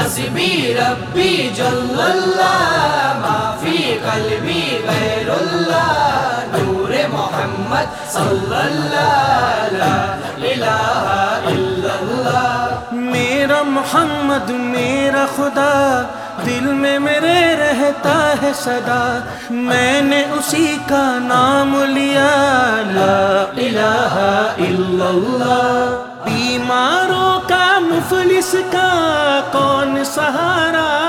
हस्बी रब्बी जल्लल्लाह माफी कल्बी गैरुल्लाह नूरे मोहम्मद सल्लल्लाह ला इलाहा इल्लल्लाह। मेरा मोहम्मद मेरा खुदा दिल में मेरे रहता है सदा, मैंने उसी का नाम लिया ला इलाहा इल्लल्लाह। बीमारों का मुफलिस का कौन सहारा,